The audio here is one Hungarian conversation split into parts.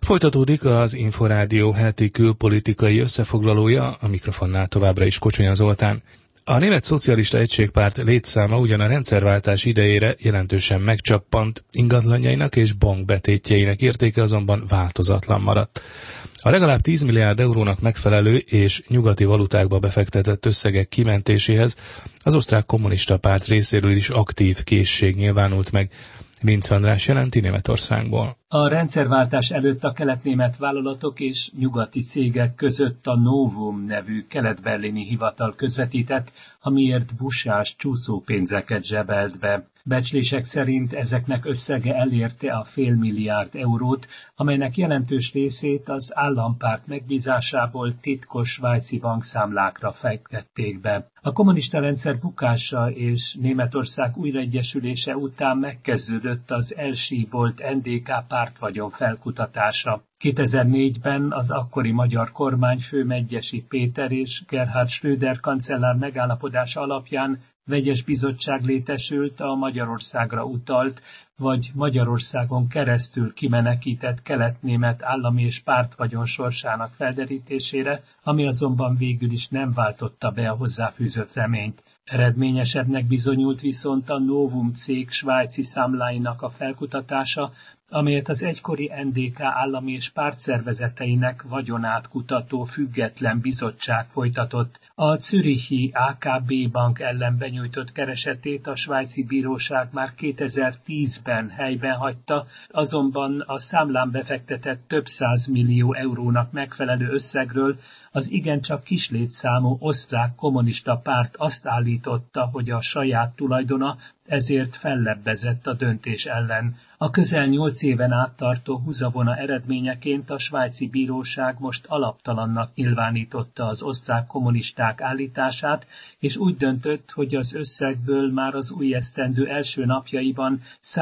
Folytatódik az Inforádió heti külpolitikai összefoglalója, a mikrofonnál továbbra is Kocsonya Zoltán. A Német Szocialista Egységpárt létszáma ugyan a rendszerváltás idejére jelentősen megcsappant, ingatlanjainak és bankbetétjeinek értéke azonban változatlan maradt. A legalább 10 milliárd eurónak megfelelő és nyugati valutákba befektetett összegek kimentéséhez az osztrák kommunista párt részéről is aktív készség nyilvánult meg. Vince András jelenti Németországból. A rendszerváltás előtt a keletnémet vállalatok és nyugati cégek között a Novum nevű kelet-berlini hivatal közvetített, amiért busás csúszópénzeket zsebelt be. Becslések szerint ezeknek összege elérte a $500 milliárd eurót, amelynek jelentős részét az állampárt megbízásából titkos svájci bankszámlákra fektették be. A kommunista rendszer bukása és Németország újraegyesülése után megkezdődött az elsíbolt NDK pártvagyon felkutatása. 2004-ben az akkori magyar kormányfő Medgyessy Péter és Gerhard Schröder kancellár megállapodása alapján vegyes bizottság létesült a Magyarországra utalt, vagy Magyarországon keresztül kimenekített keletnémet állami és pártvagyon sorsának felderítésére, ami azonban végül is nem váltotta be a hozzáfűzött reményt. Eredményesebbnek bizonyult viszont a Novum cég svájci számláinak a felkutatása, amelyet az egykori NDK állami és pártszervezeteinek vagyonát kutató független bizottság folytatott. A zürichi AKB bank ellen benyújtott keresetét a svájci bíróság már 2010-ben helyben hagyta, azonban a számlán befektetett több 100 millió eurónak megfelelő összegről az igencsak kis létszámú osztrák kommunista párt azt állította, hogy a saját tulajdona, ezért fellebbezett a döntés ellen. A közel 8 éven át tartó húzavona eredményeként a svájci bíróság most alaptalannak nyilvánította az osztrák kommunisták állítását, és úgy döntött, hogy az összegből már az új esztendő első napjaiban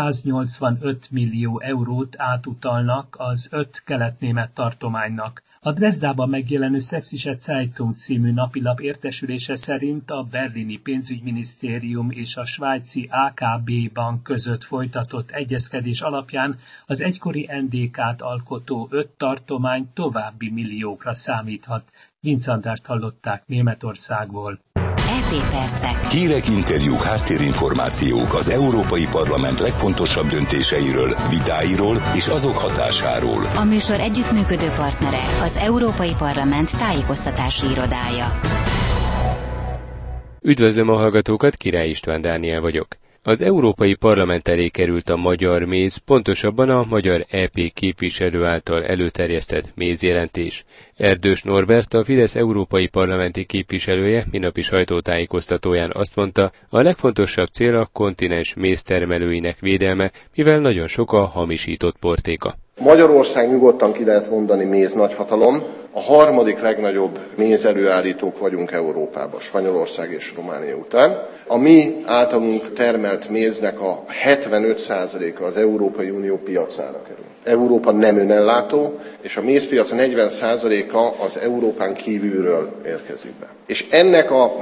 185 millió eurót átutalnak az 5 keletnémet tartománynak. A Dresdában megjelenő Sächsische Zeitung című napilap értesülése szerint a berlini pénzügyminisztérium és a svájci AKB bank között folytatott egyezkedés alapján az egykori NDK-t alkotó 5 tartomány további milliókra számíthat. Vince Andrást hallották Németországból. EP percek. Hírek, interjúk, háttérinformációk az Európai Parlament legfontosabb döntéseiről, vitáiról és azok hatásáról. A műsor együttműködő partnere az Európai Parlament tájékoztatási irodája. Üdvözlöm a hallgatókat, Király István Dániel vagyok. Az Európai Parlament elé került a magyar méz, pontosabban a magyar EP képviselő által előterjesztett mézjelentés. Erdős Norbert, a Fidesz európai parlamenti képviselője minapi sajtótájékoztatóján azt mondta, a legfontosabb cél a kontinens méztermelőinek védelme, mivel nagyon sok a hamisított portéka. Magyarország nyugodtan ki lehet mondani méz nagyhatalom. A harmadik legnagyobb mézelőállítók vagyunk Európában, Spanyolország és Románia után. A mi általunk termelt méznek a 75%-a az Európai Unió piacára kerül. Európa nem önellátó, és a mézpiac 40%-a az Európán kívülről érkezik be. És ennek a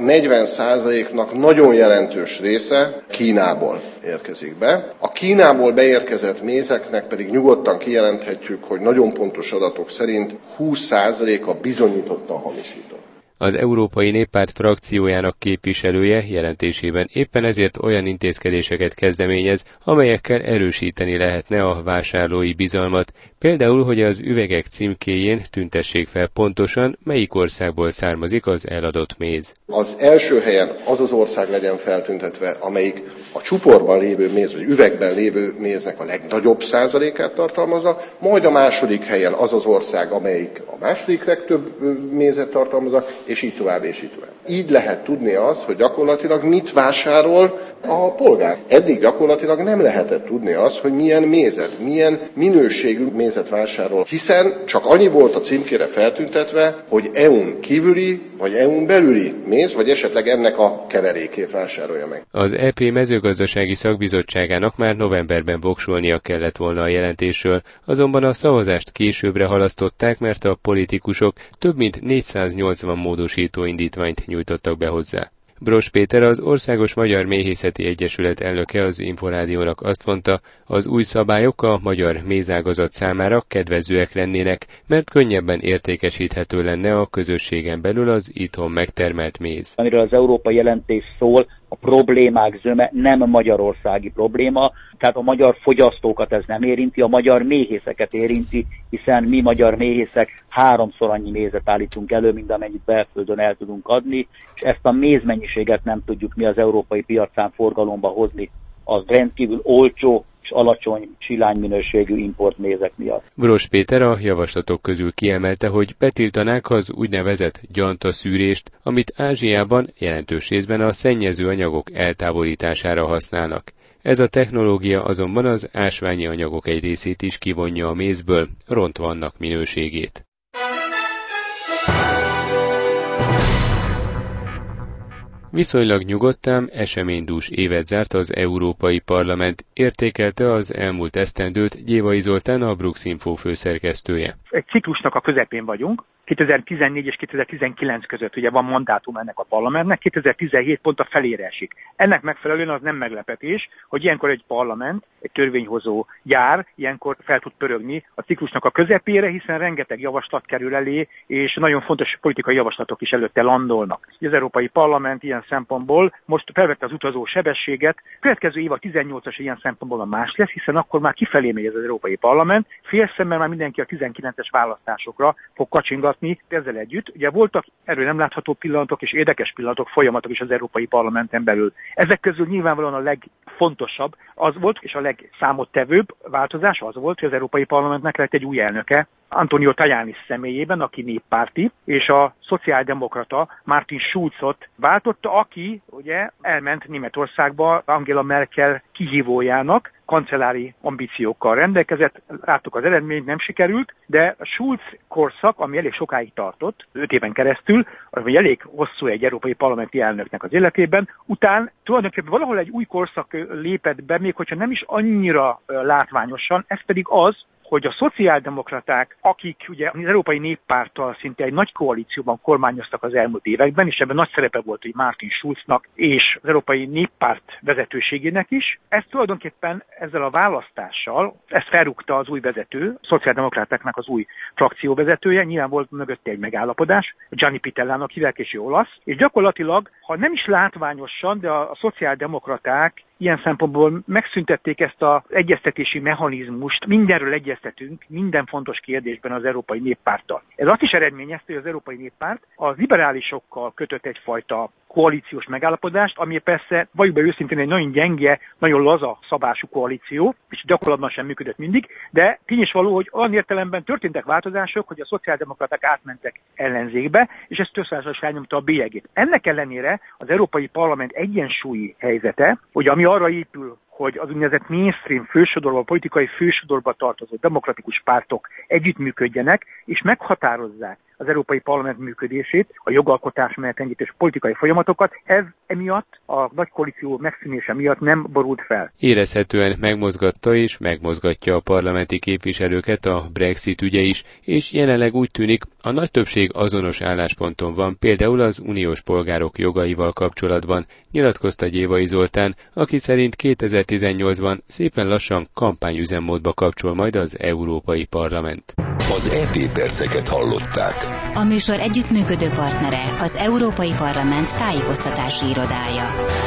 40%-nak nagyon jelentős része Kínából érkezik be. A Kínából beérkezett mézeknek pedig nyugodtan kijelenthetjük, hogy nagyon pontos adatok szerint 20%-a bizonyítottan hamisított. Az Európai Néppárt frakciójának képviselője jelentésében éppen ezért olyan intézkedéseket kezdeményez, amelyekkel erősíteni lehetne a vásárlói bizalmat, például, hogy az üvegek címkéjén tüntessék fel pontosan, melyik országból származik az eladott méz. Az első helyen az az ország legyen feltüntetve, amelyik a csuporban lévő méz, vagy üvegben lévő méznek a legnagyobb százalékát tartalmazza, majd a második helyen az az ország, amelyik a második legtöbb mézet tartalmazza, és így tovább, és így tovább. Így lehet tudni azt, hogy gyakorlatilag mit vásárol a polgár. Eddig gyakorlatilag nem lehetett tudni azt, hogy milyen mézet, milyen minőségű mézet vásárol, hiszen csak annyi volt a címkére feltüntetve, hogy EU-n kívüli vagy EU-n belüli méz, vagy esetleg ennek a keverékét vásárolja meg. Az EP mezőgazdasági szakbizottságának már novemberben voksolnia kellett volna a jelentésről, azonban a szavazást későbbre halasztották, mert a politikusok több mint 480 módosító indítványt nyújtottak be hozzá. Bross Péter, az Országos Magyar Méhészeti Egyesület elnöke az Inforádiónak azt mondta, az új szabályok a magyar mézágazat számára kedvezőek lennének, mert könnyebben értékesíthető lenne a közösségen belül az itthon megtermelt méz. Amiről az európai jelentés szól, a problémák zöme nem magyarországi probléma, tehát a magyar fogyasztókat ez nem érinti, a magyar méhészeket érinti, hiszen mi magyar méhészek 3-szor annyi mézet állítunk elő, mint amennyit belföldön el tudunk adni, és ezt a mézmennyiséget nem tudjuk mi az európai piacán forgalomba hozni. Az rendkívül olcsó és alacsony silányminőségű importmézek miatt. Bross Péter a javaslatok közül kiemelte, hogy betiltanák az úgynevezett gyantaszűrést, amit Ázsiában jelentős részben a szennyező anyagok eltávolítására használnak. Ez a technológia azonban az ásványi anyagok egy részét is kivonja a mézből, rontva annak minőségét. Viszonylag nyugodtan, eseménydús évet zárt az Európai Parlament, értékelte az elmúlt esztendőt Gyévai Zoltán, a Brooks-Info főszerkesztője. Egy ciklusnak a közepén vagyunk, 2014 és 2019 között ugye van mandátum ennek a parlamentnek, 2017 pont a felére esik. Ennek megfelelően az nem meglepetés, hogy ilyenkor egy parlament, egy törvényhozó jár, ilyenkor fel tud pörögni a ciklusnak a közepére, hiszen rengeteg javaslat kerül elé, és nagyon fontos politikai javaslatok is előtte landolnak. Az Európai Parlament ilyen szempontból most felvette az utazó sebességet, következő év a 18-as ilyen szempontból a más lesz, hiszen akkor már kifelé megy az Európai Parlament, félszemmel már mindenki a 19-es választásokra fog kacsingatni. Ezzel együtt ugye voltak erről nem látható pillanatok és érdekes pillanatok, folyamatok is az Európai Parlamenten belül. Ezek közül nyilvánvalóan a legfontosabb az volt, és a legszámottevőbb változás az volt, hogy az Európai Parlamentnek lett egy új elnöke, Antonio Tajani személyében, aki néppárti, és a szociáldemokrata Martin Schulzot váltotta, aki ugye elment Németországba Angela Merkel kihívójának, kancellári ambíciókkal rendelkezett, láttuk az eredményt, nem sikerült, de a Schulz korszak, ami elég sokáig tartott, 5 éven keresztül, ami elég hosszú egy európai parlamenti elnöknek az életében, után tulajdonképpen valahol egy új korszak lépett be, még hogyha nem is annyira látványosan, ez pedig az, hogy a szociáldemokraták, akik ugye az Európai Néppárttal szinte egy nagy koalícióban kormányoztak az elmúlt években, és ebben nagy szerepe volt, hogy Martin Schulznak és az Európai Néppárt vezetőségének is, ez tulajdonképpen ezzel a választással, ezt felrúgta az új vezető, a szociáldemokratáknak az új frakcióvezetője, nyilván volt mögötte egy megállapodás, Gianni Pitellának hívják, és ő olasz, és gyakorlatilag, ha nem is látványosan, de a szociáldemokraták ilyen szempontból megszüntették ezt az egyeztetési mechanizmust, mindenről egyeztetünk, minden fontos kérdésben az Európai Néppárttal. Ez azt is eredményezte, hogy az Európai Néppárt a liberálisokkal kötött egyfajta koalíciós megállapodást, ami persze, valljuk be őszintén, egy nagyon gyenge, nagyon laza szabású koalíció, és gyakorlatban sem működött mindig, de tény is való, hogy olyan értelemben történtek változások, hogy a szociáldemokraták átmentek ellenzékbe, és ez többszörösen elnyomta a bélyegét. Ennek ellenére az Európai Parlament egyensúlyi helyzete, hogy ami arra épül, hogy az úgynevezett mainstream fősodorba, politikai fősodorba tartozó demokratikus pártok együttműködjenek, és meghatározzák az Európai Parlament működését, a jogalkotás menetrendjét és politikai folyamatokat, ez emiatt a nagy koalíció megszűnése miatt nem borult fel. Érezhetően megmozgatta és megmozgatja a parlamenti képviselőket a Brexit ügye is, és jelenleg úgy tűnik, a nagy többség azonos állásponton van, például az uniós polgárok jogaival kapcsolatban, nyilatkozta Gyévai Zoltán, aki szerint 2018-ban szépen lassan kampányüzemmódba kapcsol majd az Európai Parlament. Az EP perceket hallották. A műsor együttműködő partnere az Európai Parlament tájékoztatási irodája.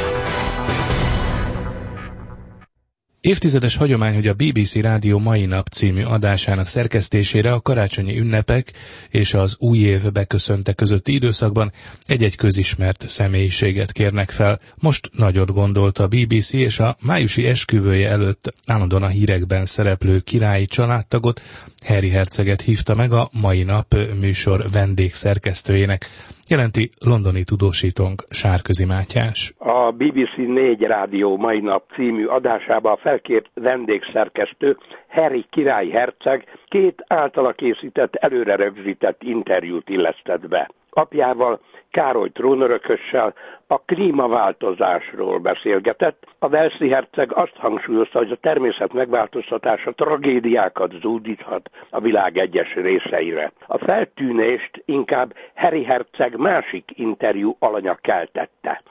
Évtizedes hagyomány, hogy a BBC Rádió Mai Nap című adásának szerkesztésére a karácsonyi ünnepek és az új év beköszönte közötti időszakban egy-egy közismert személyiséget kérnek fel. Most nagyot gondolt a BBC, és a májusi esküvője előtt állandóan a hírekben szereplő királyi családtagot, Harry herceget hívta meg a Mai Nap műsor vendégszerkesztőjének, jelenti londoni tudósítónk Sárközi Mátyás. A BBC 4 Rádió Mai Nap című adásába felkért vendégszerkesztő Harry király herceg 2 általa készített, előre rögzített interjút illesztett be. Apjával, Károly trónörökössel a klímaváltozásról beszélgetett. A walesi herceg azt hangsúlyozta, hogy a természet megváltoztatása tragédiákat zúdíthat a világ egyes részeire. A feltűnést inkább Harry herceg másik interjú alanya keltette.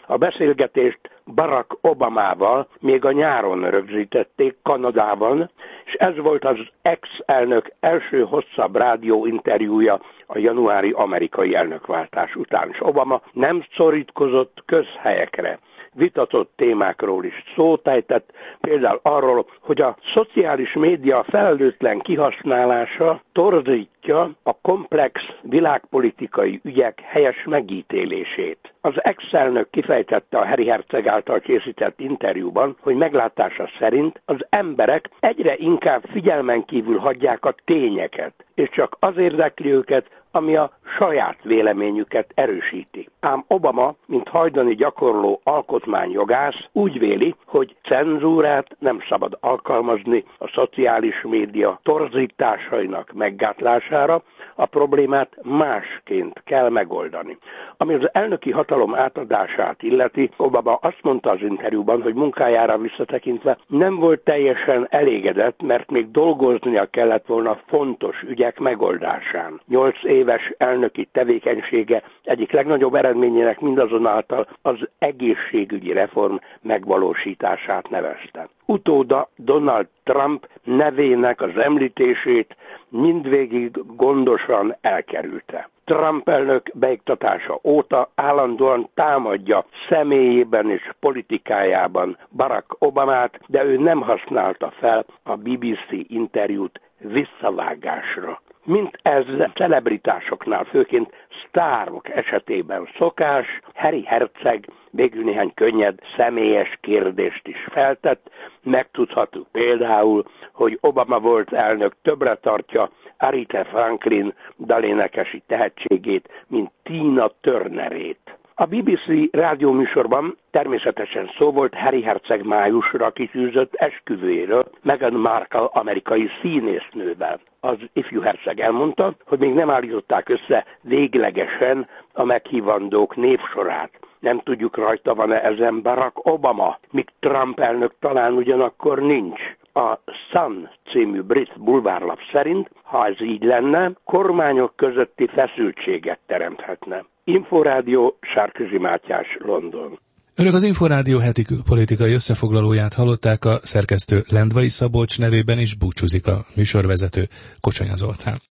A beszélgetést Barack Obamával még a nyáron rögzítették Kanadában, és ez volt az ex-elnök első hosszabb rádióinterjúja a januári amerikai elnökváltás után, és Obama nem szorítkozott közhelyekre. Vitatott témákról is szót ejtett, például arról, hogy a szociális média felelőtlen kihasználása torzítja a komplex világpolitikai ügyek helyes megítélését. Az ex-elnök kifejtette a Harry Herceg által készített interjúban, hogy meglátása szerint az emberek egyre inkább figyelmen kívül hagyják a tényeket, és csak az érdekli őket, ami a saját véleményüket erősíti. Ám Obama, mint hajdani gyakorló alkotmányjogász, úgy véli, hogy cenzúrát nem szabad alkalmazni a szociális média torzításainak meggátlására, a problémát másként kell megoldani. Ami az elnöki hatalom átadását illeti, Obama azt mondta az interjúban, hogy munkájára visszatekintve nem volt teljesen elégedett, mert még dolgoznia kellett volna fontos ügyek megoldásán. 8 éves elnöki tevékenysége egyik legnagyobb eredményének mindazonáltal az egészségügyi reform megvalósítását nevezte. Utóda Donald Trump nevének az említését mindvégig gondosan elkerülte. Trump elnök beiktatása óta állandóan támadja személyében és politikájában Barack Obamát, de ő nem használta fel a BBC interjút visszavágásra. Mint ez celebritásoknál, főként sztárok esetében szokás, Harry Herceg végül néhány könnyed, személyes kérdést is feltett. Megtudható például, hogy Obama volt elnök többre tartja Aretha Franklin dalénekesi tehetségét, mint Tina Turnerét. A BBC rádióműsorban természetesen szó volt Harry Herceg májusra kitűzött esküvőjéről Meghan Markle amerikai színésznővel. Az ifjú herceg elmondta, hogy még nem állították össze véglegesen a meghívandók névsorát. Nem tudjuk, rajta van-e ezen Barack Obama, míg Trump elnök talán ugyanakkor nincs. A Sun című brit bulvárlap szerint, ha ez így lenne, kormányok közötti feszültséget teremthetne. Inforádió, Sárközi Mátyás, London. Önök az Inforádió heti politikai összefoglalóját hallották, a szerkesztő Lendvai Szabolcs nevében is búcsúzik a műsorvezető Kocsonya Zoltán.